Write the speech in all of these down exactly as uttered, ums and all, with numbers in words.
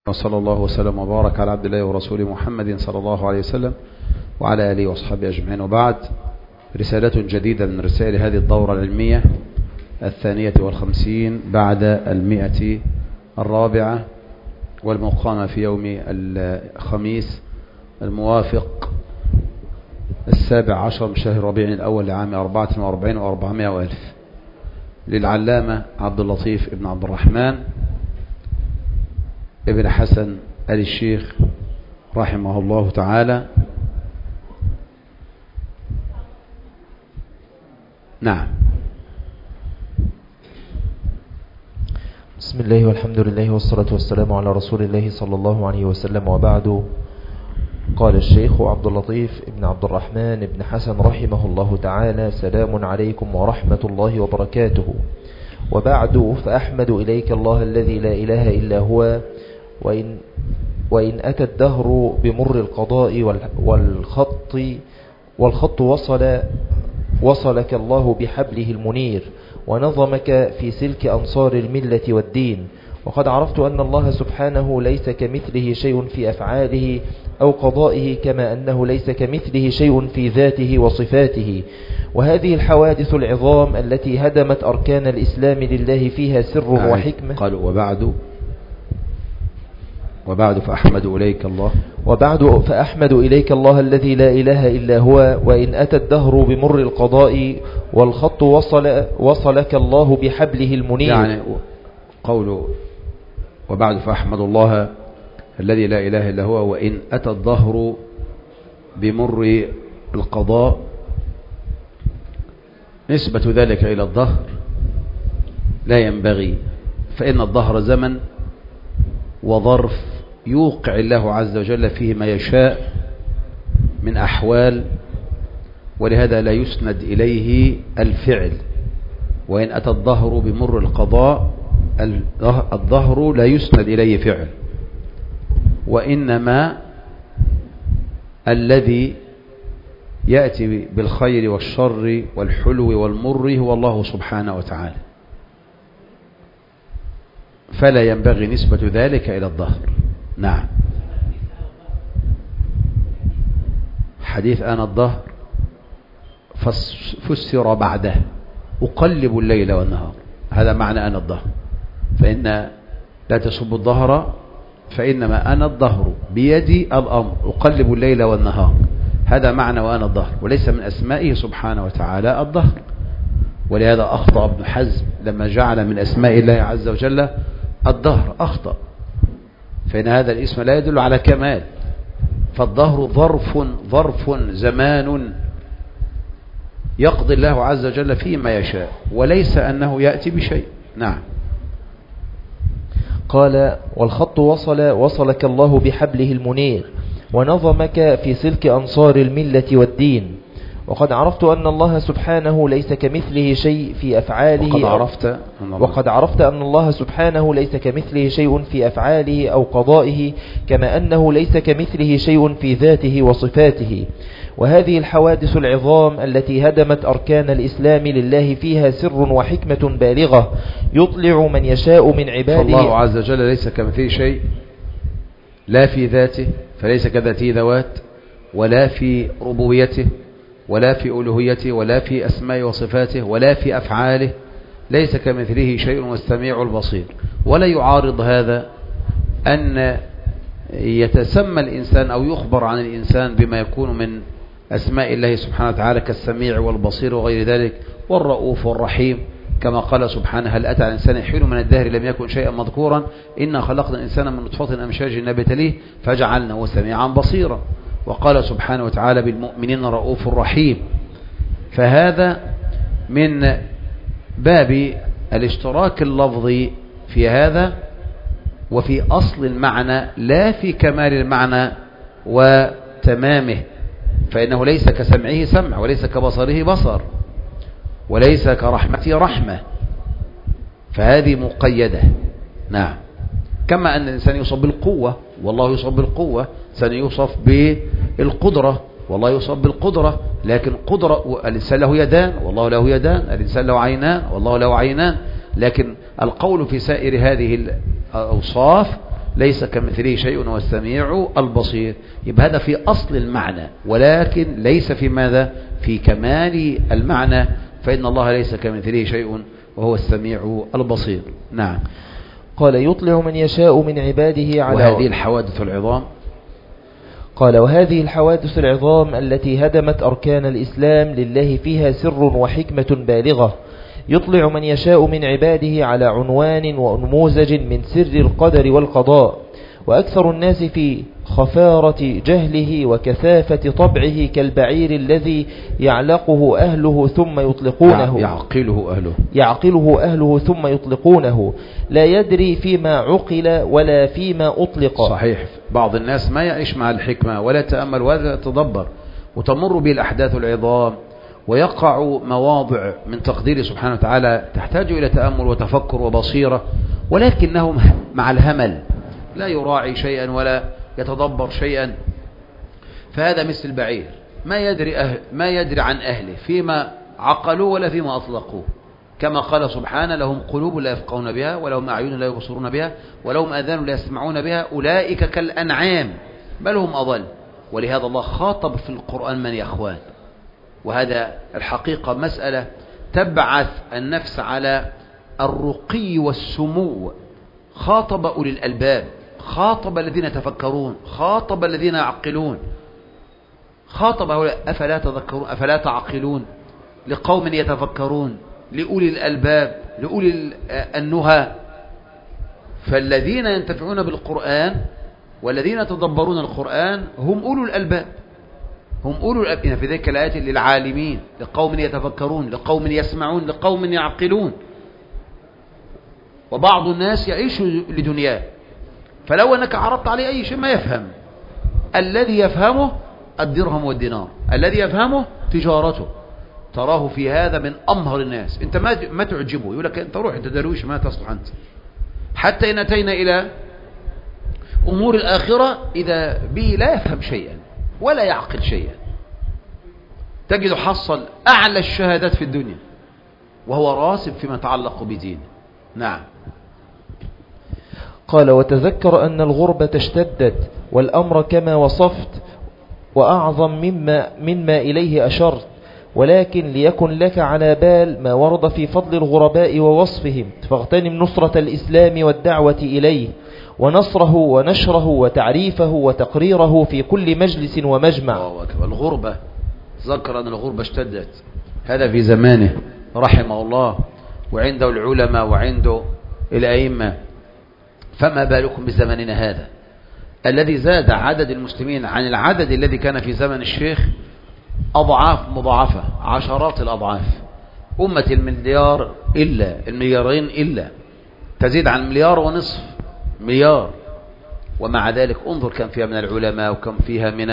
وصلى الله وسلم وبارك على عبد الله ورسوله محمد صلى الله عليه وسلم وعلى آله وأصحابه أجمعين، وبعد. رسالة جديدة من رسائل هذه الدورة العلمية الثانية والخمسين بعد المئة الرابعة، والمقامة في يوم الخميس الموافق السابع عشر من شهر ربيع الأول لعام أربعة وأربعين وأربعمائة وألف، للعلامة عبد اللطيف ابن عبد الرحمن ابن حسن آل الشيخ رحمه الله تعالى. نعم. بسم الله والحمد لله والصلاة والسلام على رسول الله صلى الله عليه وسلم، وبعد. قال الشيخ عبد اللطيف ابن عبد الرحمن ابن حسن رحمه الله تعالى: سلام عليكم ورحمة الله وبركاته. وبعد، فأحمد إليك الله الذي لا إله إلا هو، وإن, وإن أتى الدهر بمر القضاء والخط والخط وصل وصلك الله بحبله المنير، ونظمك في سلك أنصار الملة والدين. وقد عرفت أن الله سبحانه ليس كمثله شيء في أفعاله أو قضائه، كما أنه ليس كمثله شيء في ذاته وصفاته. وهذه الحوادث العظام التي هدمت أركان الإسلام لله فيها سر وحكمة. قالوا وبعد وبعد فأحمد إليك الله وبعد فأحمد إليك الله الذي لا إله إلا هو، وإن أتى الدهر بمر القضاء والخط وصل وصلك الله بحبله المنير. يعني قول وبعد فأحمد الله الذي لا إله إلا هو، وإن أتى الدهر بمر القضاء، نسبة ذلك إلى الدهر لا ينبغي، فإن الدهر زمن وظرف يوقع الله عز وجل فيه ما يشاء من أحوال، ولهذا لا يسند إليه الفعل. وإن أتى الدهر بمر القضاء، الدهر لا يسند إليه فعل، وإنما الذي يأتي بالخير والشر والحلو والمر هو الله سبحانه وتعالى، فلا ينبغي نسبة ذلك إلى الدهر. نعم. حديث آن الدهر فسر بعده: أقلب الليل والنهار. هذا معنى آن الدهر، فإن لا تسب الدهر فإنما أنا الدهر بيدي الأمر، أقلب الليل والنهار. هذا معنى وأنا الدهر، وليس من أسمائه سبحانه وتعالى الدهر. ولهذا أخطأ ابن حزم لما جعل من أسماء الله عز وجل الدهر، أخطأ، فإن هذا الاسم لا يدل على كمال. فالدهر ظرف ظرف زمان يقضي الله عز وجل فيه ما يشاء، وليس أنه يأتي بشيء. نعم. قال: والخط وصل وصلك الله بحبله المنير، ونظمك في سلك أنصار الملة والدين. وقد عرفت أن الله سبحانه ليس كمثله شيء في أفعاله وقد عرفت وقد عرفت أن الله سبحانه ليس كمثله شيء في أفعاله أو قضائه، كما أنه ليس كمثله شيء في ذاته وصفاته. وهذه الحوادث العظام التي هدمت أركان الإسلام لله فيها سر وحكمة بالغة يطلع من يشاء من عباده. فالله عز وجل ليس كمثله شيء، لا في ذاته فليس كذاته ذوات، ولا في ربوبيته، ولا في ألوهيته، ولا في أسماء وصفاته، ولا في أفعاله. ليس كمثله شيء والسميع البصير. ولا يعارض هذا أن يتسمى الإنسان أو يخبر عن الإنسان بما يكون من أسماء الله سبحانه وتعالى كالسميع والبصير وغير ذلك، والرؤوف والرحيم، كما قال سبحانه: هل أتى على الإنسان حين من الدهر لم يكن شيئا مذكورا، إنا خلقنا الإنسان من نطفة أمشاج نبتليه فجعلناه سميعا بصيرا. وقال سبحانه وتعالى: بالمؤمنين رؤوف رحيم. فهذا من باب الاشتراك اللفظي في هذا وفي أصل المعنى، لا في كمال المعنى وتمامه، فإنه ليس كسمعه سمع، وليس كبصره بصر، وليس كرحمته رحمة، فهذه مقيدة. نعم. كما أن الإنسان يوصف بالقوة والله يوصف بالقوة، الإنسان يوصف بالقدرة والله يوصف بالقدرة، لكن قدرة الإنسان له يدان والله له يدان، الإنسان له عينان والله له عينان، لكن القول في سائر هذه الأوصاف ليس كمثله شيء وهو السميع البصير. يبقى هذا في أصل المعنى، ولكن ليس في ماذا؟ في كمال المعنى، فإن الله ليس كمثله شيء وهو السميع البصير. نعم. قال يطلع من يشاء من عباده على وهذه الحوادث العظام قال وهذه الحوادث العظام التي هدمت أركان الإسلام لله فيها سر وحكمة بالغة، يطلع من يشاء من عباده على عنوان ونموذج من سر القدر والقضاء. وأكثر الناس في خفارة جهله وكثافة طبعه كالبعير الذي يعلقه أهله ثم يطلقونه يعقله أهله يعقله أهله ثم يطلقونه، لا يدري فيما عقل ولا فيما أطلق. صحيح. بعض الناس ما يعيش مع الحكمة ولا تأمل ولا تدبر، وتمر به الأحداث العظام ويقع مواضع من تقديره سبحانه وتعالى تحتاج إلى تأمل وتفكر وبصيرة، ولكنهم مع الهمل لا يراعي شيئا ولا يتدبر شيئا. فهذا مثل البعير ما يدري, أهل ما يدري عن أهله فيما عقلوا ولا فيما أطلقوا، كما قال سبحانه لهم قلوب لا يفقهون بها ولهم أعين لا يبصرون بها ولهم آذان لا يسمعون بها أولئك كالأنعام بل هم أضل. ولهذا الله خاطب في القرآن من يا أخوان، وهذا الحقيقة مسألة تبعث النفس على الرقي والسمو. خاطب أولي الألباب، خاطب الذين يتفكرون، خاطب الذين يعقلون، خاطب هؤلاء أفلا تذكرون أفلا تعقلون، لقوم يتفكرون، لأولي الألباب، لأولي النهى. فالذين ينتفعون بالقرآن والذين يتدبرون القرآن هم أولو الألباب، هم أولو الألباب. في ذلك الآيات للعالمين، لقوم يتفكرون، لقوم يسمعون، لقوم يعقلون. وبعض الناس يعيش لدنياه، فلو أنك عرضت عليه أي شيء ما يفهم. الذي يفهمه الدرهم والدينار، الذي يفهمه تجارته، تراه في هذا من أمهر الناس. انت ما ما تعجبه، يقول لك انت روح انت درويش ما تصلح انت. حتى إن أتينا إلى أمور الآخرة إذا به لا يفهم شيئا ولا يعقل شيئا، تجد حصل أعلى الشهادات في الدنيا وهو راسب فيما يتعلق بدينه. نعم. قال وتذكر أن الغربة اشتدت والأمر كما وصفت وأعظم مما, مما إليه أشرت، ولكن ليكن لك على بال ما ورد في فضل الغرباء ووصفهم، فاغتنم نصرة الإسلام والدعوة إليه ونصره ونشره وتعريفه وتقريره في كل مجلس ومجمع. الغربة ذكر أن الغربة اشتدت، هذا في زمانه رحمه الله وعنده العلماء وعنده الأئمة، فما بالكم بزماننا هذا الذي زاد عدد المسلمين عن العدد الذي كان في زمن الشيخ أضعاف مضاعفة، عشرات الأضعاف. أمة المليار إلا المليارين إلا تزيد عن مليار ونصف مليار، ومع ذلك انظر كم فيها من العلماء وكم فيها من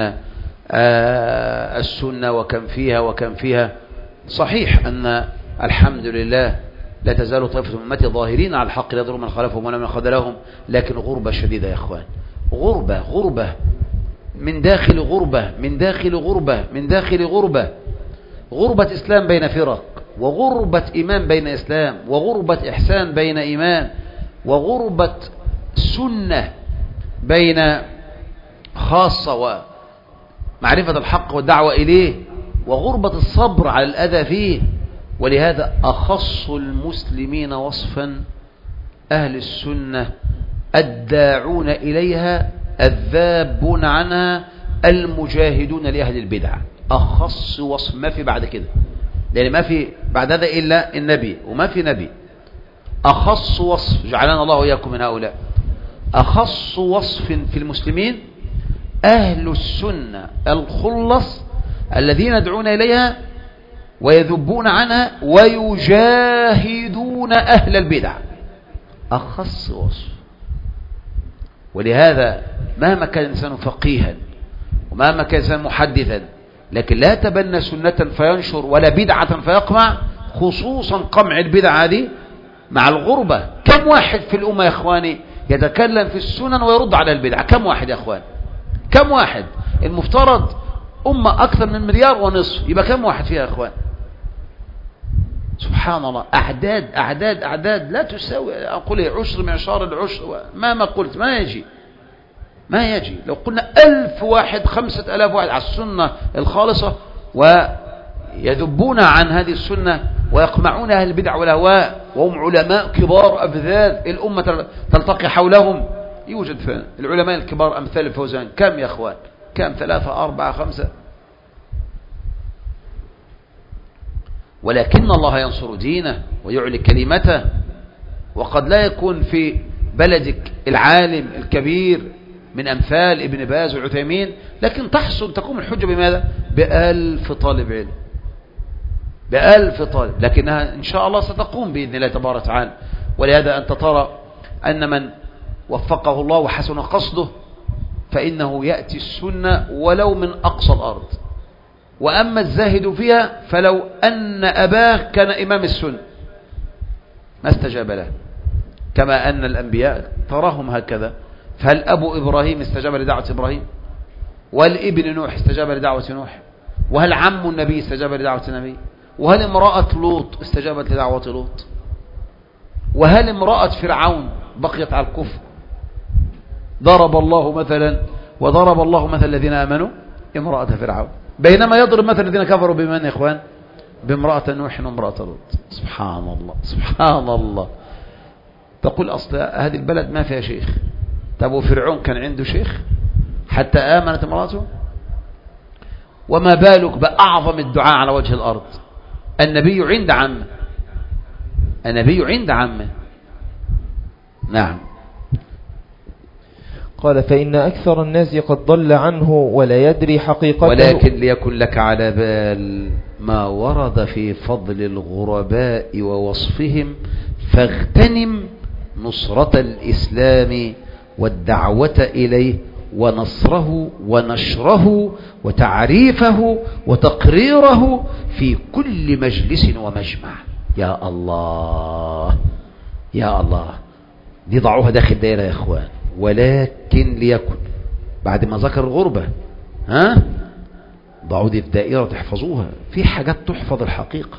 آه السنة وكم فيها وكم فيها. صحيح أن الحمد لله لا تزال طائفة من أمتي ظاهرين على الحق لا يضرهم من خالفهم ولا من خذلهم، لكن غربة شديدة يا أخوان، غربة غربة من داخل غربة من داخل غربة من داخل غربة غربة إسلام بين فرق، وغربة إيمان بين إسلام، وغربة إحسان بين إيمان، وغربة سنة بين خاصة ومعرفة الحق والدعوة إليه، وغربة الصبر على الأذى فيه. ولهذا أخص المسلمين وصفا أهل السنة الداعون إليها الذابون عنها المجاهدون لأهل البدع. أخص وصف، ما في بعد كده، لأن ما في بعد هذا إلا النبي وما في نبي. أخص وصف جعلنا الله وإياكم من هؤلاء. أخص وصف في المسلمين أهل السنة الخلص الذين يدعون إليها ويذبون عنها ويجاهدون أهل البدع. أخص وصف. ولهذا مهما كان الإنسان فقيها ومهما كان الإنسان محدثا، لكن لا تبنى سنة فينشر ولا بدعة فيقمع، خصوصا قمع البدعة دي مع الغربة. كم واحد في الأمة يا إخواني يتكلم في السنن ويرد على البدعة؟ كم واحد يا إخوان؟ كم واحد؟ المفترض أمة أكثر من مليار ونصف، يبقى كم واحد فيها يا إخوان؟ سبحان الله، أعداد أعداد أعداد لا تساوي، أقول عشر معشار العشر، مهما قلت ما يجي. ما يجي. لو قلنا ألف واحد خمسة ألاف واحد على السنة الخالصة ويذبون عن هذه السنة ويقمعون أهل البدع والأهواء وهم علماء كبار أفذاذ الأمة تلتقي حولهم، يوجد في العلماء الكبار أمثال الفوزان كم يا أخوان؟ كم؟ ثلاثة أربعة خمسة. ولكن الله ينصر دينه ويعلي كلمته. وقد لا يكون في بلدك العالم الكبير من أمثال ابن باز والعثيمين، لكن تحصل تقوم الحجة بماذا؟ بألف طالب علم، بألف طالب، لكنها إن شاء الله ستقوم بإذن الله تبارك وتعالى. ولهذا أنت ترى أن من وفقه الله وحسن قصده فإنه يأتي السنة ولو من أقصى الأرض. وأما الزاهد فيها فلو أن أباه كان إمام السنة ما استجاب له، كما أن الأنبياء تراهم هكذا. فهل أبو إبراهيم استجاب لدعوة إبراهيم؟ وهل ابن نوح استجاب لدعوة نوح؟ وهل عم النبي استجاب لدعوة النبي؟ وهل امرأة لوط استجابت لدعوة لوط؟ وهل امرأة فرعون بقيت على الكفر؟ ضرب الله مثلا وضرب الله مثل الذين آمنوا امرأة فرعون، بينما يضرب مثل الذين كفروا بمن يا إخوان؟ بامرأة نوح وامرأة لوط. سبحان الله سبحان الله. تقول أصل هذه البلد ما فيها شيخ. طب وفرعون كان عنده شيخ حتى آمنت امرأته؟ وما بالك بأعظم الدعاء على وجه الأرض، النبي عند عمه، النبي عند عمه. نعم. قال فإن أكثر الناس قد ضل عنه ولا يدري حقيقته. ولكن ليكن لك على بال ما ورد في فضل الغرباء ووصفهم، فاغتنم نصرة الإسلام والدعوة إليه ونصره ونشره وتعريفه وتقريره في كل مجلس ومجمع. يا الله يا الله، دي ضعوها داخل دائرة يا إخوان. ولكن ليكن بعد ما ذكر الغربة، ها ضعوا دي في دائرة تحفظوها، في حاجات تحفظ الحقيقة.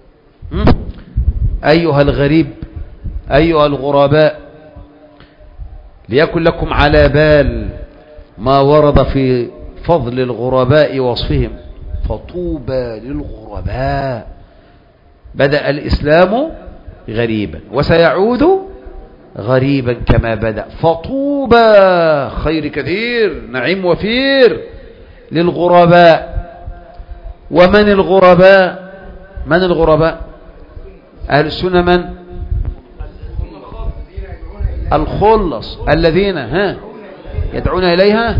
أيها الغريب أيها الغرباء، ليكن لكم على بال ما ورد في فضل الغرباء ووصفهم، فطوبى للغرباء. بدأ الإسلام غريبا وسيعود غريبا كما بدأ، فطوبى خير كثير نعيم وفير للغرباء. ومن الغرباء؟ من الغرباء؟ أهل السنة. من؟ الخلص الذين ها يدعون إليها،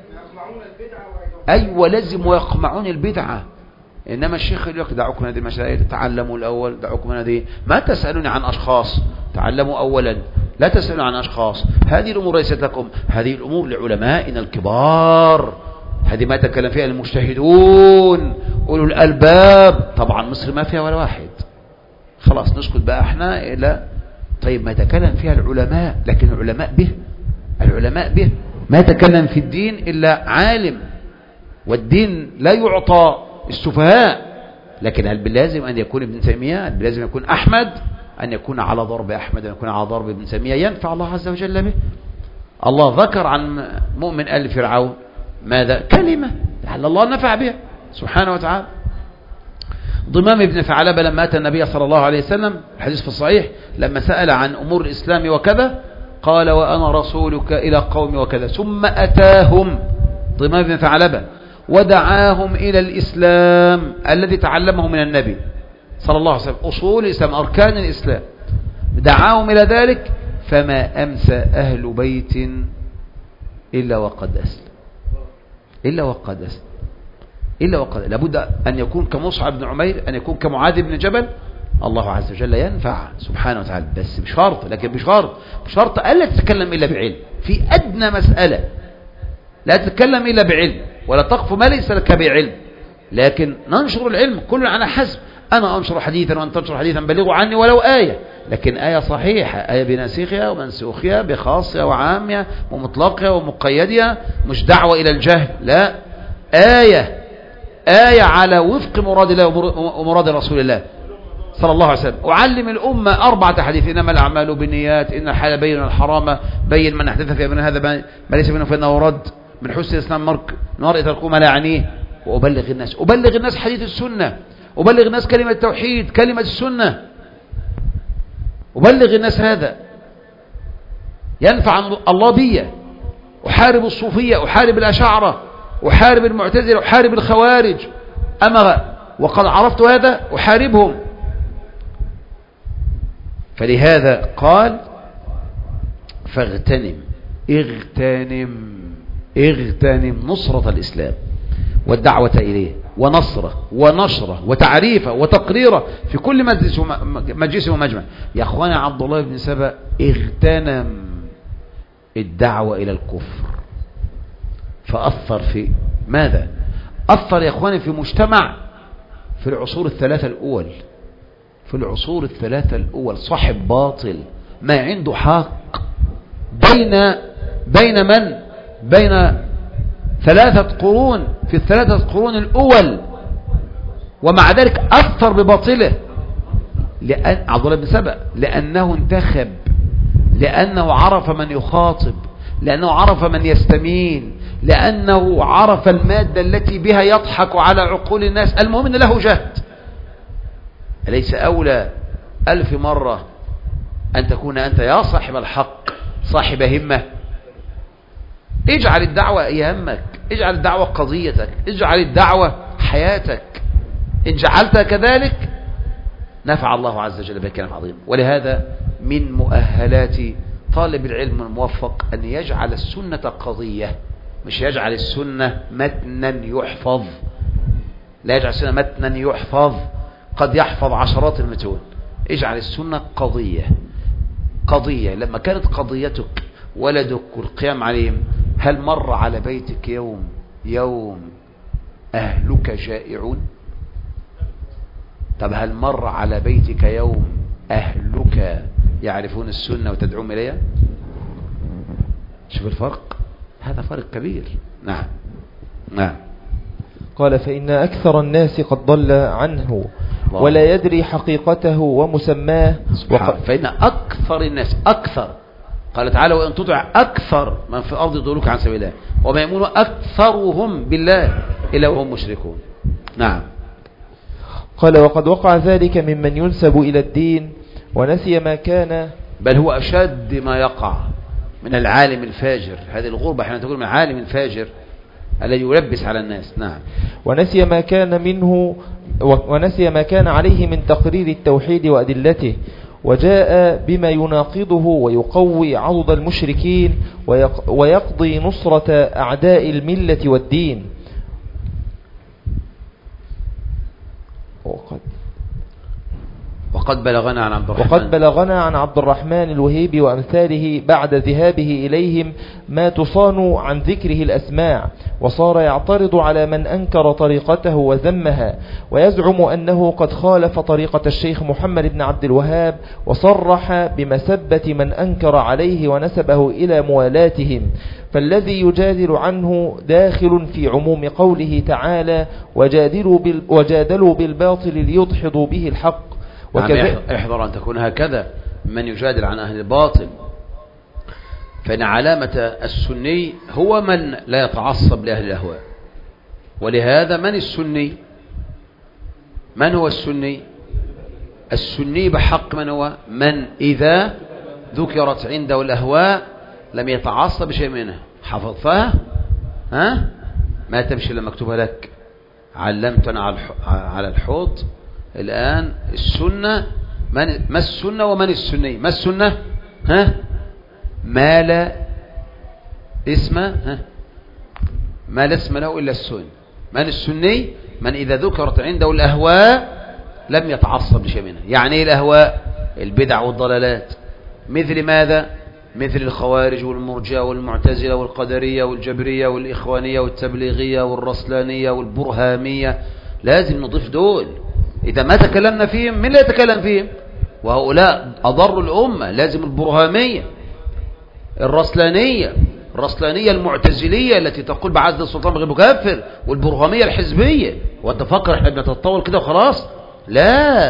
أيوة لازم ويقمعون البدعة. إنما الشيخ يقول لك دعوكم من هذه المسائل، تعلموا الأول، دعوكم من هذه، ما تسألوني عن أشخاص، تعلموا أولا، لا تسألوا عن أشخاص. هذه الأمور ليست لكم، هذه الأمور لعلمائنا الكبار، هذه ما تكلم فيها المجتهدون أولو الألباب. طبعا مصر ما فيها ولا واحد، خلاص نسكت بقى احنا إلى طيب ما يتكلم فيها العلماء، لكن العلماء به العلماء به ما يتكلم في الدين إلا عالم، والدين لا يعطى السفهاء. لكن هل باللازم أن يكون ابن تيمية؟ هل باللازم يكون أحمد؟ أن يكون على ضرب أحمد، أن يكون على ضرب ابن تيمية؟ ينفع الله عز وجل به. الله ذكر عن مؤمن آل فرعون ماذا؟ كلمة لعل الله نفع بها سبحانه وتعالى. ضمام ابن ثعلبة لما أتى النبي صلى الله عليه وسلم، الحديث في الصحيح، لما سأل عن أمور الإسلام وكذا قال وأنا رسولك إلى قوم وكذا، ثم أتاهم ضمام ابن ثعلبة ودعاهم إلى الإسلام الذي تعلمه من النبي صلى الله عليه وسلم، أصول الإسلام أركان الإسلام، دعاهم إلى ذلك. فما أمسى أهل بيت إلا وقد أسلم، إلا وقد أسلم، إلا وقد. لابد أن يكون كمصعب بن عمير، أن يكون كمعاذ بن جبل. الله عز وجل ينفع سبحانه وتعالى، بس بشرط، لكن بشرط بشرط ألا تتكلم إلا بعلم في أدنى مسألة، لا تتكلم إلا بعلم، ولا تقف ما ليس لك بعلم، لكن ننشر العلم كل على حسب. أنا أنشر حديثا وأن تنشر حديثا، بلغوا عني ولو آية، لكن آية صحيحة، آية بناسخها ومنسوخها، بخاصها وعامها ومطلقها ومقيدها، مش دعوة إلى الجهل، لا، آية آية على وفق مراد الله ومراد رسول الله. صلى الله عليه وسلم. أعلم الأمة أربعة حديث: إنما الأعمال بالنيات، إن الحلال بين الحرام، بين من أحدث في أمرنا هذا ما ليس منه فإنه رد، من حسن إسلام المرء تركه ما لا يعنيه. وأبلغ الناس أبلغ الناس حديث السنة، أبلغ الناس كلمة التوحيد، كلمة السنة، أبلغ الناس هذا ينفع الله بي. أحارب الصوفية، أحارب الأشاعرة، أحارب المعتزلة، أحارب الخوارج، أما وقد عرفت هذا أحاربهم. فلهذا قال: فاغتنم اغتنم اغتنم نصرة الإسلام والدعوة إليه ونصره ونشره وتعريفه وتقريره في كل مجلس مجلس ومجمع. يا أخوانا، عبد الله بن سبأ اغتنم الدعوة إلى الكفر، فأثر في ماذا؟ أثر يا أخواني في مجتمع في العصور الثلاثة الأول في العصور الثلاثة الأول صاحب باطل ما عنده حق بين بين من بين ثلاثة قرون في الثلاثة قرون الأول، ومع ذلك أثر بباطله. لأن عبد الله بن سبأ لأنه انتخب، لأنه عرف من يخاطب، لأنه عرف من يستميل، لأنه عرف المادة التي بها يضحك على عقول الناس. المهم أن له جهد. أليس أولى ألف مرة أن تكون أنت يا صاحب الحق صاحب همة؟ اجعل الدعوة يهمك، اجعل الدعوة قضيتك، اجعل الدعوة حياتك. إن جعلتها كذلك نفع الله عز وجل بك كلام عظيم. ولهذا من مؤهلات طالب العلم الموفق أن يجعل السنة قضية، مش يجعل السنة متنا يحفظ. لا يجعل السنة متنا يحفظ، قد يحفظ عشرات المتون. اجعل السنة قضية قضية. لما كانت قضيتك ولدك والقيام عليهم، هل مر على بيتك يوم يوم أهلك جائعون؟ طب هل مر على بيتك يوم أهلك يعرفون السنة وتدعوهم إليها؟ شوف الفرق، هذا فرق كبير. نعم نعم. قال: فإن أكثر الناس قد ضل عنه ولا يدري حقيقته ومسماه. وق... فإن أكثر الناس، أكثر قال تعالى: وإن تطع أكثر من في الأرض يضلوك عن سبيل الله وما يؤمن أكثرهم بالله إلا وهم مشركون. نعم. قال: وقد وقع ذلك ممن ينسب إلى الدين ونسي ما كان، بل هو أشد ما يقع من العالم الفاجر. هذه الغربة احنا تقول من العالم الفاجر الذي يلبس على الناس. نعم. ونسي ما كان منه ونسي ما كان عليه من تقرير التوحيد وأدلته، وجاء بما يناقضه ويقوي عضد المشركين ويقضي نصرة أعداء الملة والدين. وقد وقد بلغنا عن عبد الرحمن وقد بلغنا عن عبد الرحمن الوهيبي وأمثاله بعد ذهابه إليهم ما تصان عن ذكره الأسماع، وصار يعترض على من أنكر طريقته وذمها، ويزعم أنه قد خالف طريقة الشيخ محمد بن عبد الوهاب، وصرح بمسبة من أنكر عليه ونسبه إلى موالاتهم. فالذي يجادل عنه داخل في عموم قوله تعالى: وجادلوا, بال وجادلوا بالباطل ليدحضوا به الحق. يعني احذر أن تكون هكذا من يجادل عن أهل الباطل، فإن علامة السني هو من لا يتعصب لأهل الأهواء. ولهذا من السني؟ من هو السني؟ السني بحق من هو؟ من إذا ذكرت عنده الأهواء لم يتعصب بشيء منها. حفظتها؟ ها؟ ما تمشي لما اكتبها لك. علمتنا على الحوض. الآن السنة، من ما السنة ومن السني؟ ما السنة؟ ها؟ ما لا اسم ها؟ ما لا اسم له إلا السنة. من السني؟ من إذا ذكرت عنده الأهواء لم يتعصب لشيء منها. يعني إيه الأهواء؟ البدع والضلالات. مثل ماذا؟ مثل الخوارج والمرجئة والمعتزلة والقدرية والجبرية والإخوانية والتبليغية والرسلانية والبرهامية. لازم نضيف دول. إذا ما تكلمنا فيهم من لا يتكلم فيهم؟ وهؤلاء أضروا الأمة. لازم البرهامية، الرسلانية الرسلانية المعتزلية التي تقول بعزل السلطان بغير مكفر، والبرهامية الحزبية. وأنت فكر احنا بنتطور كده وخلاص؟ لا،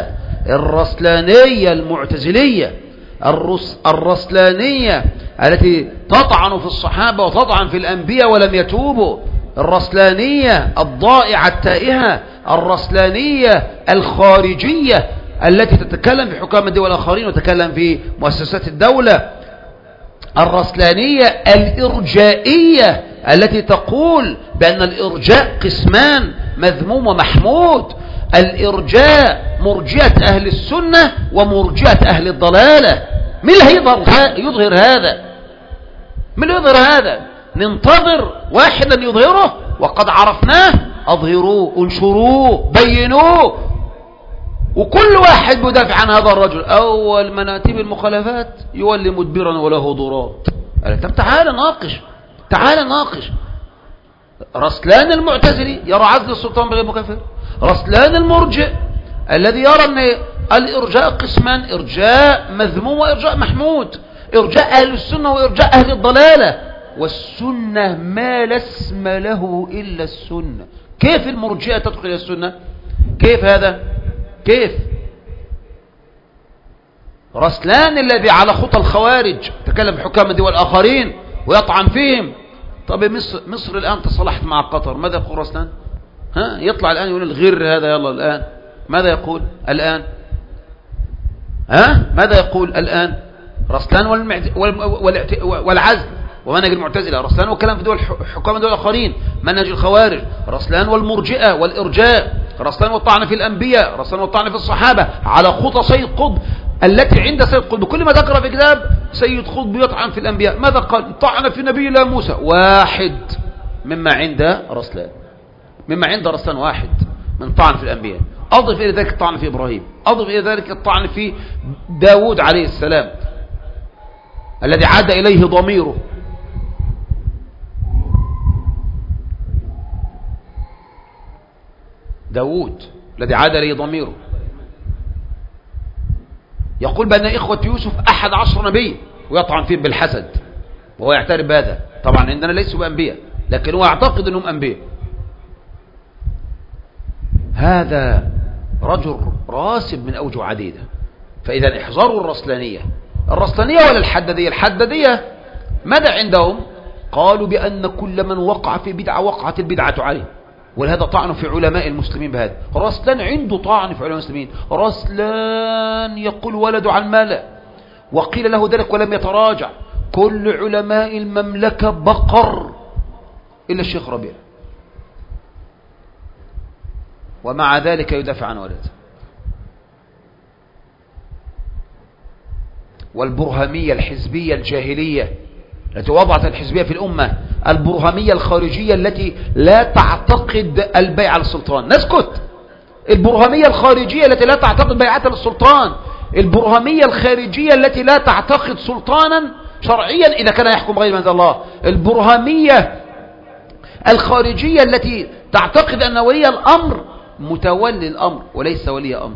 الرسلانية المعتزلية، الرس الرسلانية التي تطعن في الصحابة وتطعن في الأنبياء ولم يتوبوا، الرسلانية الضائعة التائهة، الرسلانية الخارجية التي تتكلم في حكام الدول الآخرين وتتكلم في مؤسسات الدولة، الرسلانية الإرجائية التي تقول بأن الإرجاء قسمان مذموم ومحمود، الإرجاء مرجئة أهل السنة ومرجئة أهل الضلالة. من اللي يظهر هذا؟ من اللي يظهر هذا؟ ننتظر واحدا يظهره وقد عرفناه؟ أظهروه، انشروه، بينوه. وكل واحد بدافع عن هذا الرجل أول ما نأتي بالمخالفات يولي مدبرا وله ضرات. طب تعال ناقش، تعال ناقش. رسلان المعتزلي يرى عزل السلطان بغير مكافر، رسلان المرجئ الذي يرى أن الإرجاء قسمان، إرجاء مذموم وإرجاء محمود، إرجاء أهل السنة وإرجاء أهل الضلالة، والسنة ما لا اسم له إلا السنة. كيف المرجئة تدخل إلى السنة؟ كيف هذا؟ كيف؟ رسلان الذي على خطى الخوارج تكلم بحكام الدول الآخرين ويطعن فيهم. طب مصر, مصر الآن تصالحت مع قطر، ماذا يقول رسلان؟ ها يطلع الآن يقول الغير هذا، يلا الآن ماذا يقول الآن؟ ها ماذا يقول الآن؟ رسلان والعزل ومنهج المعتزلة، رسلان والكلام في دول حكام الدول الآخرين، منهج الخوارج، رسلان والمرجئة والإرجاء، رسلان والطعن في الأنبياء، رسلان والطعن في الصحابة على خطى سيد قطب التي عند سيد قطب. كل ما ذكر في كتاب سيد قطب يطعن في الأنبياء، ماذا قال؟ طعن في نبي الله موسى، واحد مما عند رسلان، مما عند رسلان واحد من طعن في الأنبياء. أضف إلى ذلك الطعن في إبراهيم، أضف إلى ذلك الطعن في داود عليه السلام الذي عاد إليه ضميره. داود الذي عاد إليه ضميره يقول بأن إخوة يوسف أحد عشر نبي ويطعن فيهم بالحسد، وهو يعترف بهذا. طبعا عندنا ليسوا بأنبياء لكن هو يعتقد أنهم أنبياء. هذا رجل راسب من أوجه عديدة. فإذا احذروا الرسلانية. الرسلانية ولا الحددية؟ الحددية ماذا عندهم؟ قالوا بأن كل من وقع في بدعة وقعت البدعة عليه، ولهذا طعن في علماء المسلمين بهذا. رسلان عنده طعن في علماء المسلمين. رسلان يقول ولد عن مال، وقيل له ذلك ولم يتراجع. كل علماء المملكة بقر إلا الشيخ ربيع، ومع ذلك يدافع عن ولده. والبرهمية الحزبية الجاهلية التي وضعت الحزبية في الأمة، البرهمية الخارجية التي لا تعتقد البيعة للسلطان، نسكت. البرهمية الخارجية التي لا تعتقد بيعتها للسلطان، البرهمية الخارجية التي لا تعتقد سلطانا شرعيا إذا كان يحكم غير من الله، البرهمية الخارجية التي تعتقد أن ولي الأمر متولي الأمر وليس ولي أمر،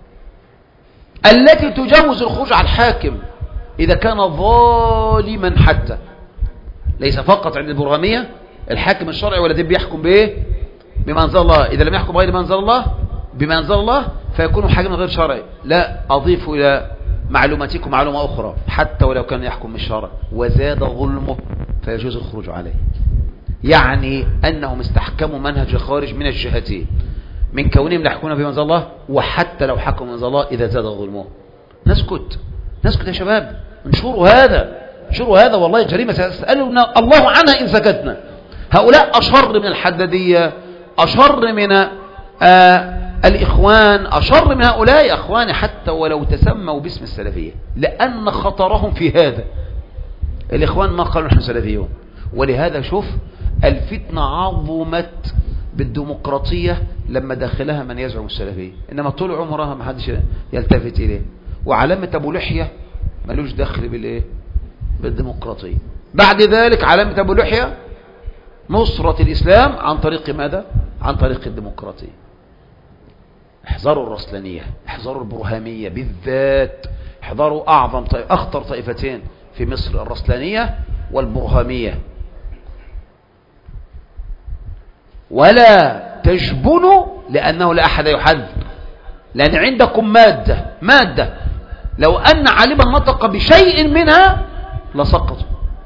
التي تجوز الخروج على الحاكم إذا كان ظالما حتى. ليس فقط عند البرهمية الحاكم الشرعي والذي بيحكم بإيه؟ بما أنزل الله. إذا لم يحكم غير ما أنزل الله بما أنزل الله فيكون حاكما غير شرعي. لا، أضيف إلى معلوماتكم معلومة أخرى، حتى ولو كان يحكم بالشرع وزاد ظلمه فيجوز الخروج عليه. يعني أنهم استحكموا منهج الخارج من الجهتين، من كونهم يحكمون بما أنزل الله، وحتى لو حكموا أنزل الله إذا زاد ظلمه. نسكت نسكت يا شباب، انشروا هذا، انشروا هذا، والله جريمة سأسألنا الله عنها إن سكتنا. هؤلاء أشر من الحدادية، أشر من آه الإخوان، أشر من هؤلاء أخواني حتى ولو تسموا باسم السلفية، لأن خطرهم في هذا. الإخوان ما قالوا نحن سلفيون، ولهذا شوف الفتنة عظمت بالديمقراطية لما داخلها من يزعم السلفية، إنما طول عمرها ما حدش يلتفت إليه. وعلامة أبو لحية ملوش دخل بالإيه؟ بالديمقراطية. بعد ذلك علامة أبو لحية نصرة الإسلام عن طريق ماذا؟ عن طريق الديمقراطية. احذروا الرسلانية، احذروا البرهامية بالذات، احذروا أعظم طيب أخطر طائفتين في مصر، الرسلانية والبرهامية. ولا تجبنوا لأنه لا أحد يحذر، لأن عندكم مادة مادة لو أن عالما نطق بشيء منها لسقط.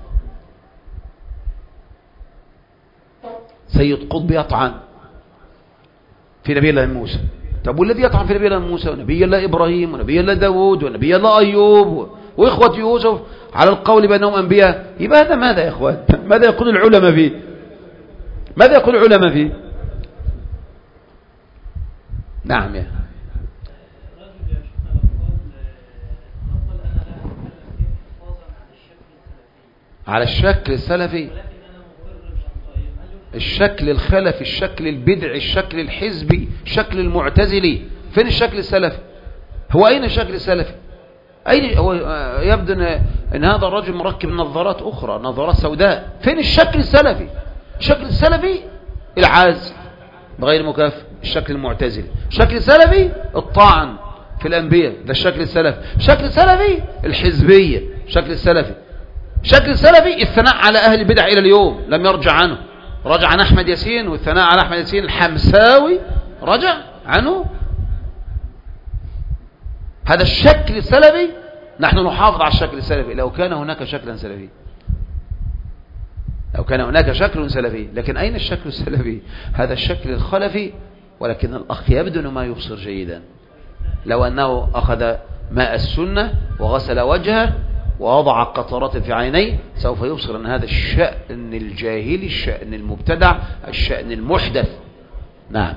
سيد قطب يطعن في نبي الله موسى. طب والذي يطعن في نبي الله موسى ونبي الله إبراهيم ونبي الله داود ونبي الله أيوب وإخوة يوسف على القول بأنهم أنبياء، يبقى هذا ماذا يا إخوان؟ ماذا يقول العلماء فيه؟ ماذا يقول العلماء فيه؟ نعم يا على الشكل السلفي، الشكل الخلفي، الشكل البدعي، الشكل الحزبي، الشكل المعتزلي. فين الشكل السلفي؟ هو أين الشكل السلفي؟ أين هو؟ يبدو أن هذا الرجل مركب نظارات أخرى، نظارات سوداء. فين الشكل السلفي؟ الشكل السلفي العازل بغير مكافئ، الشكل المعتزلي. الشكل السلفي الطعن في الأنبياء، ده الشكل السلفي. الشكل السلفي الحزبية، الشكل السلفي. الشكل السلفي الثناء على أهل البدع إلى اليوم لم يرجع عنه. رجع عن أحمد ياسين، والثناء على أحمد ياسين الحمساوي رجع عنه. هذا الشكل السلفي. نحن نحافظ على الشكل السلفي لو كان هناك شكلا سلفي، لو كان هناك شكل سلفي. لكن أين الشكل السلفي؟ هذا الشكل الخلفي. ولكن الأخ يبدو أنه ما يبصر جيدا. لو أنه أخذ ماء السنة وغسل وجهه ووضع قطرات في عينيه سوف يبصر أن هذا الشأن الجاهلي، الشأن المبتدع، الشأن المحدث. نعم.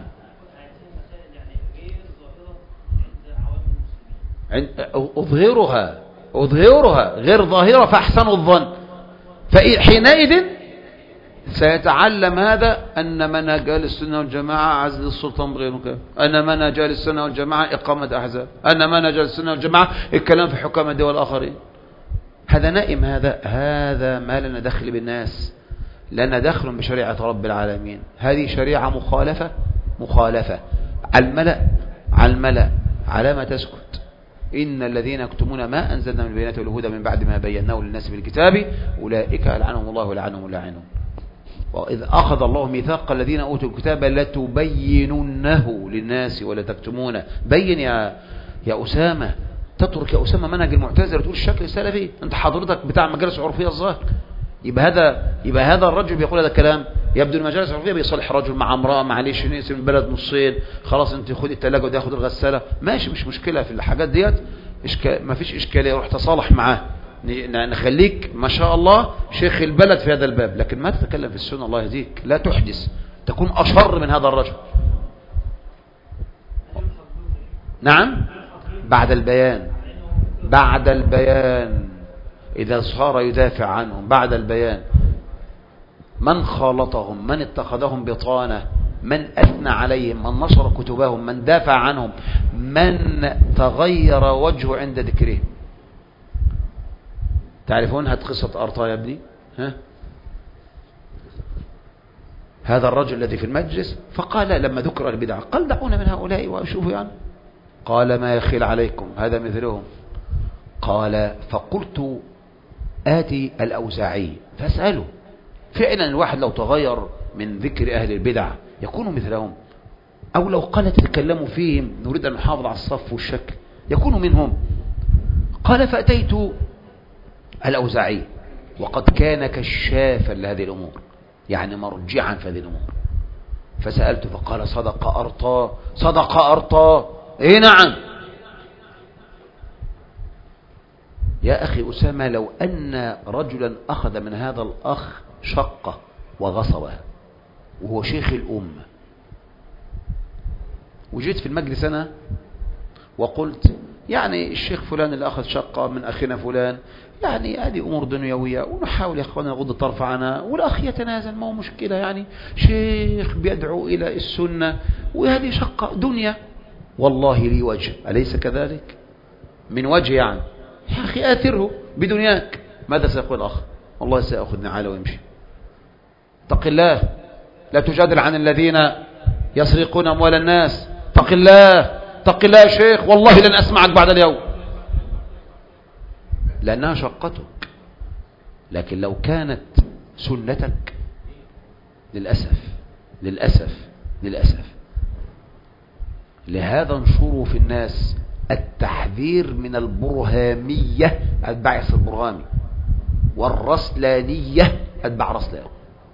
أظهرها أظهرها غير ظاهرة فأحسنوا الظن. فحينئذ سيتعلم هذا أن منهج أهل السنة والجماعة عزل السلطان بغير مكافئ، أن منهج أهل السنة والجماعة إقامة أحزاب، أن منهج أهل السنة والجماعة الكلام في حكام الدول الآخرين. هذا نائم. هذا هذا ما لنا دخل بالناس، لنا دخل بشريعة رب العالمين. هذه شريعة مخالفة مخالفة على الملأ على الملأ على ما تسكت. إن الذين يكتمون ما أنزلنا من البينات والهدى من بعد ما بيناه للناس بالكتاب أولئك لعنهم الله ولعنهم اللاعنون. وإذ أخذ الله ميثاق الذين أوتوا الكتاب لتبيننه للناس ولا تكتمونه. بين يا يا أسامة. تترك يا أسامة منهج المعتزلة وتقول الشكل السلفي؟ أنت حضرتك بتاع مجالس عرفية الظاهر. يبقى هذا يبقى هذا الرجل بيقول هذا الكلام. يبدو المجالس العرفية بيصلح رجل مع امرأة، معلش نقسم البلد نصين، خلاص انت خد الثلاجة وده ياخد الغسالة، ماشي مش مشكلة في الحاجات ديت، إشكال ما فيش إشكالية، روح تصالح معاه، نخليك ما شاء الله شيخ البلد في هذا الباب، لكن ما تتكلم في السنة. الله يهديك، لا تحدث، تكون أشر من هذا الرجل. نعم. بعد البيان بعد البيان إذا صار يدافع عنهم بعد البيان. من خالطهم، من اتخذهم بطانة، من أثنى عليهم، من نشر كتبهم، من دافع عنهم، من تغير وجهه عند ذكرهم. تعرفون هات قصة أرطا يا ابني؟ ها؟ هذا الرجل الذي في المجلس فقال لما ذكر البدع قال دعونا من هؤلاء وأشوفوا يعني. قال ما يخيل عليكم هذا مثلهم. قال فقلت آتي الأوزاعي فاسأله. فعلا الواحد لو تغير من ذكر أهل البدع يكون مثلهم، أو لو قال تتكلموا فيهم نريد أن نحافظ على الصف والشكل يكون منهم. قال فأتيت الأوزاعي وقد كان كشافا لهذه الأمور، يعني مرجعا في هذه الأمور. فسألته فقال صدق أرطا صدق أرطا. إيه نعم. يا أخي أسامة، لو أن رجلا أخذ من هذا الأخ شقة وغصبها وهو شيخ الأمة، وجيت في المجلس أنا وقلت يعني الشيخ فلان اللي أخذ شقة من أخينا فلان، يعني هذه أمور دنيوية ونحاول يا أخوانا نغض الطرف عنها والأخ يتنازل، ما هو مشكلة، يعني شيخ بيدعو إلى السنة وهذه شقة دنيا، والله لي وجه أليس كذلك؟ من وجه يعني يا أخي آثره بدنياك. ماذا سيقول الأخ؟ والله سيأخذ نعاله ويمشي. اتق الله، لا تجادل عن الذين يسرقون أموال الناس. اتق الله اتق الله يا شيخ، والله لن أسمعك بعد اليوم، لأنها شقتك. لكن لو كانت سنتك للأسف للأسف للأسف لهذا انشروا في الناس التحذير من البرهامية أتباع ياسر البرهامي والرسلانية أتباع رسلان.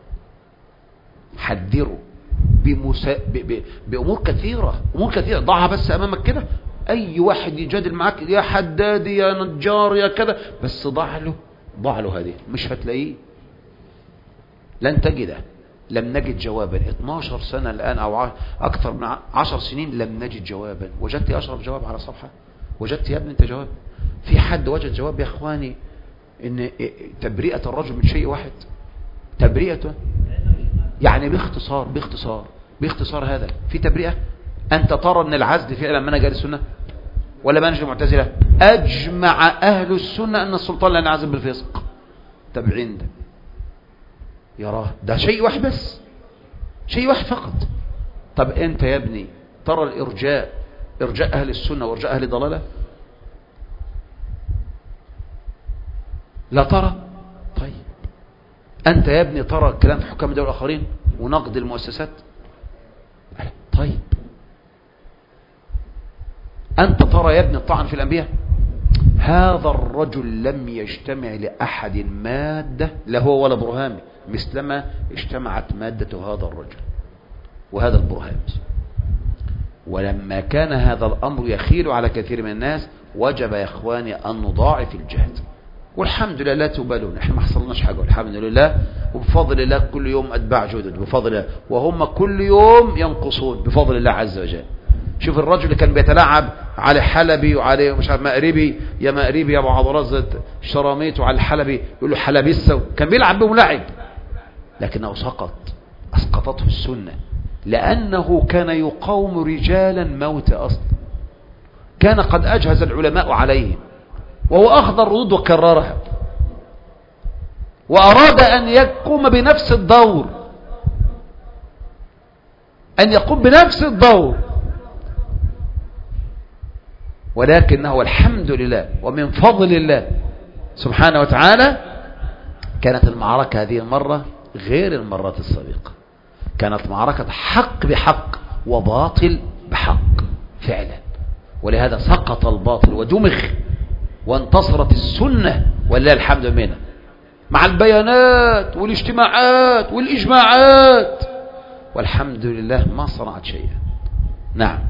حذروا بمسا... ب... ب... بأمور كثيرة، أمور كثيرة ضعها بس أمامك كده. أي واحد يجادل معك يا حدادي يا نجار يا كذا، بس ضع له ضع له هذه، مش هتلاقيه، لن تجده. لم نجد جوابا. اثناشر سنة الآن أو أكثر من عشر سنين لم نجد جوابا. وجدت يا أشرف جواب على صفحة؟ وجدت يا ابني أنت جواب؟ في حد وجد جواب يا إخواني إن تبرئة الرجل من شيء واحد؟ تبرئته يعني باختصار باختصار باختصار هذا في تبرئة؟ أنت ترى أن العزل فعلا منهج أهل السنة ولا منهج المعتزلة؟ أجمع أهل السنة أن السلطان لا ينعزل بالفسق. تبعين ده يراه ده شيء واحد بس، شيء واحد فقط. طب أنت يا ابني ترى الإرجاء إرجاء أهل السنة وإرجاء أهل الضلالة؟ لا ترى. طيب أنت يا ابني ترى كلام حكام الدولة الآخرين ونقد المؤسسات؟ طيب أنت ترى يا ابني الطعن في الأنبياء؟ هذا الرجل لم يجتمع لأحد مادة لا هو ولا برهامي مثلما اجتمعت مادة هذا الرجل وهذا البرهامي. ولما كان هذا الأمر يخيل على كثير من الناس وجب يا إخواني أن نضاعف الجهد. والحمد لله لا تبالون، احنا ما حصلناش حاجة والحمد لله، وبفضل الله كل يوم أتباع جدد بفضل الله، وهم كل يوم ينقصون بفضل الله عز وجل. شوف الرجل اللي كان بيتلاعب على حلبي وعلى مش عارف مقربي يا مقربي يا ابو عضلات شراميت وعلى الحلبي يقول له حلبيسه، كان بيلعب بملاعب لكنه سقط، اسقطته السنه لانه كان يقاوم رجالا موت اصلا كان قد اجهز العلماء عليهم، وهو اخذ الردود وكررها واراد ان يقوم بنفس الدور، ان يقوم بنفس الدور، ولكنه الحمد لله ومن فضل الله سبحانه وتعالى كانت المعركة هذه المرة غير المرات السابقة، كانت معركة حق بحق وباطل بحق فعلا، ولهذا سقط الباطل ودمغ وانتصرت السنة ولله الحمد منها مع البيانات والاجتماعات والإجماعات، والحمد لله ما صنعت شيئا. نعم.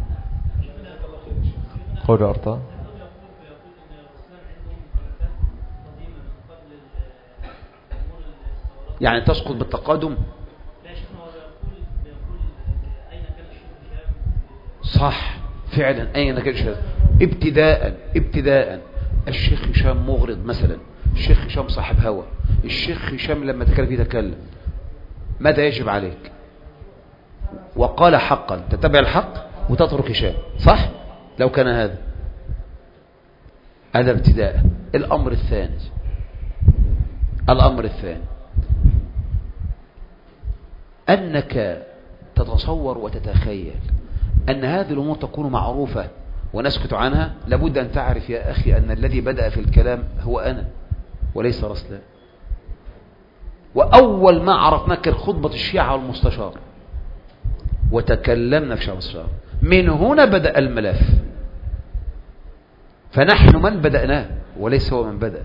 قول أرطى. يعني تسقط بالتقادم؟ صح فعلا. أين كان الشيخ ابتداء ابتداء الشيخ هشام مغرض مثلا، الشيخ هشام صاحب هوى، الشيخ هشام لما تكلم يتكلم ماذا يجب عليك؟ وقال حقا تتبع الحق وتترك هشام، صح؟ لو كان هذا هذا ابتداء. الأمر الثاني الأمر الثاني أنك تتصور وتتخيل أن هذه الأمور تكون معروفة ونسكت عنها. لابد أن تعرف يا أخي أن الذي بدأ في الكلام هو أنا وليس رسلان. وأول ما عرفناك الخطبة الشيعة والمستشار وتكلمنا في شيعة المستشار، من هنا بدأ الملف، فنحن من بدأناه وليس هو من بدأ.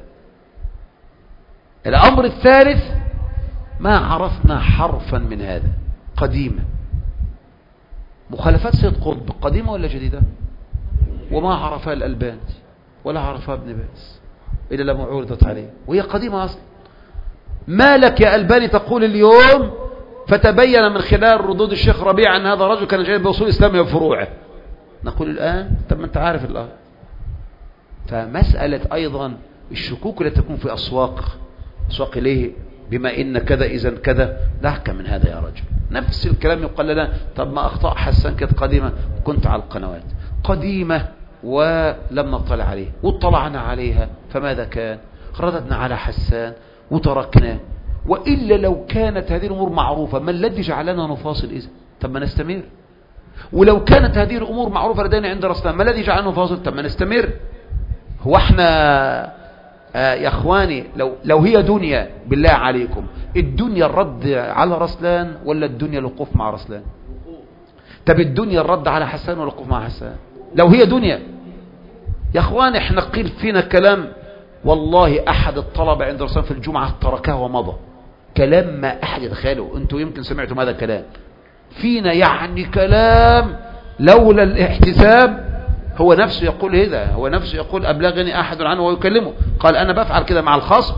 الأمر الثالث ما عرفنا حرفا من هذا قديما. مخالفات سيد قطب قديمة ولا جديدة؟ وما عرفها الألباني ولا عرفها ابن باز إلا لما عرضت عليه، وهي قديمة أصلا. ما لك يا ألباني تقول اليوم فتبين من خلال ردود الشيخ ربيع أن هذا الرجل كان جاي بأصول إسلامية وفروعه؟ نقول الآن طب ما أنت عارف الآن. فمسألة أيضا الشكوك التي تكون في أسواق أسواق إليه بما إن كذا إذا كذا، دعك من هذا يا رجل. نفس الكلام يقال لنا طب ما أخطاء حسان كانت قديمة، كنت على القنوات قديمة ولم نطلع عليه واطلعنا عليها، فماذا كان؟ رددنا على حسان وتركناه. وإلا لو كانت هذه الأمور معروفة ما الذي جعلنا نفاصل إذا؟ طب ما نستمر. ولو كانت هذه الأمور معروفة لدينا عند رسولنا ما الذي جعلنا نفاصل؟ طب ما نستمر. هو احنا آه يا اخواني لو لو هي دنيا بالله عليكم، الدنيا الرد على رسلان ولا الدنيا الوقوف مع رسلان؟ طب الدنيا الرد على حسان ولا الوقوف مع حسان؟ لو هي دنيا يا اخوان، احنا قيل فينا كلام والله احد الطلبة عند رسول في الجمعة تركه ومضى، كلام ما احد يتخيله. انتوا يمكن سمعتم هذا الكلام فينا، يعني كلام لولا الاحتساب. هو نفسه يقول هذا، هو نفسه يقول أبلغني أحد عنه ويكلمه، قال أنا بفعل كده مع الخصم،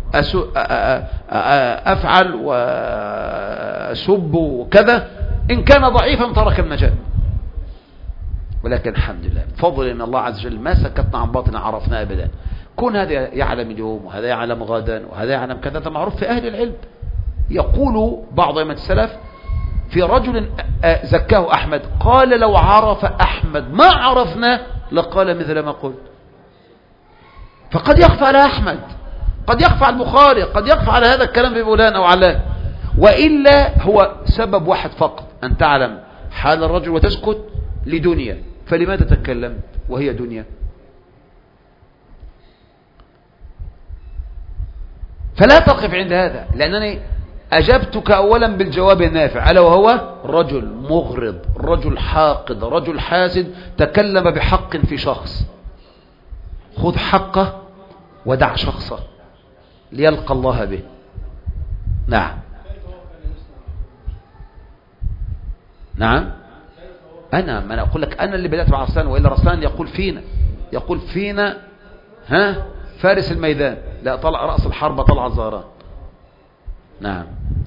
أفعل وأسب وكذا، إن كان ضعيفا ترك المجال. ولكن الحمد لله فضل من الله عز وجل ما سكتنا عن باطن عرفنا أبدا. كون هذا يعلم اليوم وهذا يعلم غدا وهذا يعلم كذا، ده معروف في أهل العلم. يقول بعض أئمة السلف في رجل زكاه أحمد، قال لو عرف أحمد ما عرفنا لقال مثل ما قلت. فقد يخفى على أحمد، قد يخفى على البخاري، قد يخفى على هذا الكلام في فلان أو علان، وإلا هو سبب واحد فقط، أن تعلم حال الرجل وتسكت لدنيا. فلماذا تكلمت وهي دنيا؟ فلا تقف عند هذا، لأنني أجبتك أولا بالجواب النافع، ألا وهو رجل مغرض، رجل حاقد، رجل حاسد، تكلم بحق في شخص. خذ حقه ودع شخصه ليلقى الله به. نعم نعم أنا ما أنا أقول لك، أنا اللي بدأت مع رسلان، وإلا رسلان يقول فينا، يقول فينا ها فارس الميدان، لا طلع رأس الحرب طلع الزهران. نعم.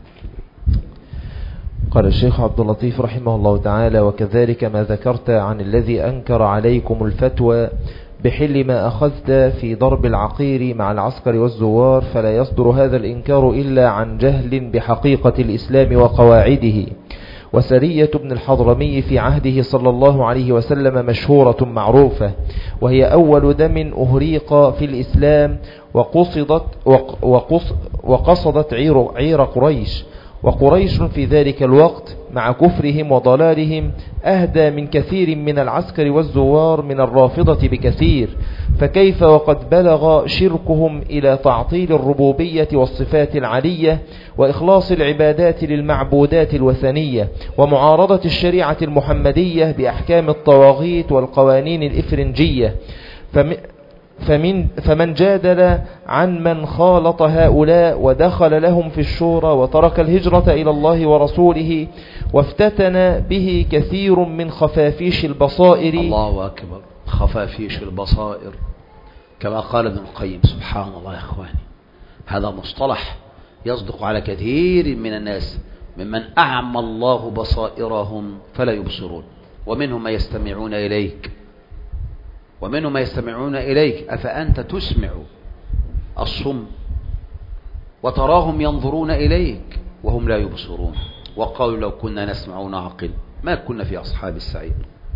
قال الشيخ عبد اللطيف رحمه الله تعالى: وكذلك ما ذكرت عن الذي أنكر عليكم الفتوى بحل ما أخذت في ضرب العقير مع العسكر والزوار، فلا يصدر هذا الإنكار إلا عن جهل بحقيقة الإسلام وقواعده. وسرية بن الحضرمي في عهده صلى الله عليه وسلم مشهورة معروفة، وهي أول دم أهريق في الإسلام، وقصدت, وقص وقصدت عير, عير قريش. وقريش في ذلك الوقت مع كفرهم وضلالهم أهدى من كثير من العسكر والزوار من الرافضة بكثير، فكيف وقد بلغ شركهم إلى تعطيل الربوبية والصفات العلية وإخلاص العبادات للمعبودات الوثنية ومعارضة الشريعة المحمدية بأحكام الطواغيت والقوانين الإفرنجية. فمن فمن جادل عن من خالط هؤلاء ودخل لهم في الشورى وترك الهجرة إلى الله ورسوله، وافتتن به كثير من خفافيش البصائر. الله أكبر، خفافيش البصائر كما قال ابن القيم. سبحان الله يا أخواني، هذا مصطلح يصدق على كثير من الناس ممن أعمى الله بصائرهم فلا يبصرون، ومنهم ما يستمعون إليك ومنهم ما يستمعون إليك أفأنت تسمع الصم وتراهم ينظرون إليك وهم لا يبصرون، وقالوا لو كنا نسمع ونعقل ما كنا في أصحاب السعير.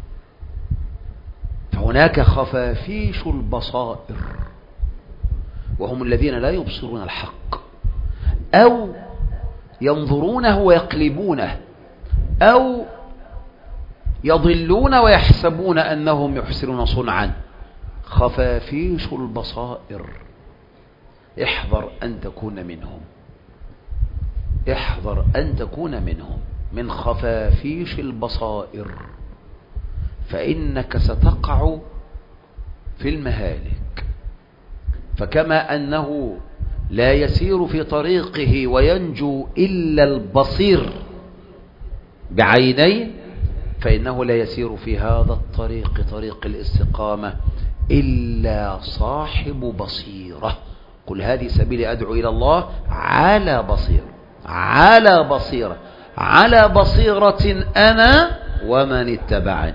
فهناك خفافيش البصائر، وهم الذين لا يبصرون الحق، أو ينظرونه ويقلبونه، أو يضلون ويحسبون أنهم يحسنون صنعا. خفافيش البصائر، احذر أن تكون منهم، احذر أن تكون منهم، من خفافيش البصائر، فإنك ستقع في المهالك. فكما أنه لا يسير في طريقه وينجو إلا البصير بعينيه، فإنه لا يسير في هذا الطريق طريق الاستقامة إلا صاحب بصيرة. قل هذه سبيلي أدعو إلى الله على بصيرة، على بصيرة، على بصيرة أنا ومن اتبعني.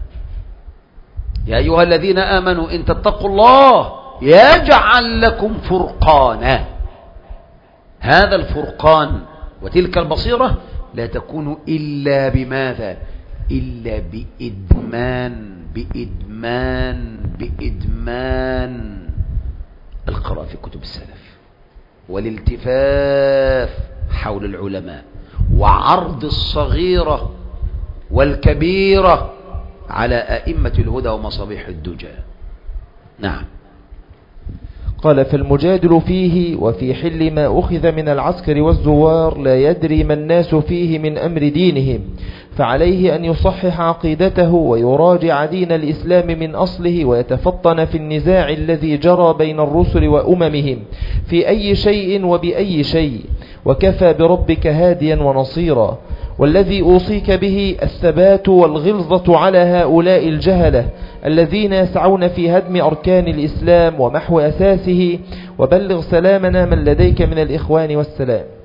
يا أيها الذين آمنوا إن تتقوا الله يجعل لكم فرقانا. هذا الفرقان وتلك البصيرة لا تكون إلا بماذا؟ إلا بإدمان بإدمان بإدمان القراءة في كتب السلف، والالتفاف حول العلماء، وعرض الصغيرة والكبيرة على أئمة الهدى ومصابيح الدجى. نعم. قال: فالمجادل فيه وفي حل ما أخذ من العسكر والزوار لا يدري ما الناس فيه من أمر دينهم، فعليه أن يصحح عقيدته ويراجع دين الإسلام من أصله ويتفطن في النزاع الذي جرى بين الرسل وأممهم في أي شيء وبأي شيء، وكفى بربك هاديا ونصيرا. والذي أوصيك به الثبات والغلظة على هؤلاء الجهلة الذين يسعون في هدم أركان الإسلام ومحو أساسه، وبلغ سلامنا من لديك من الإخوان والسلام.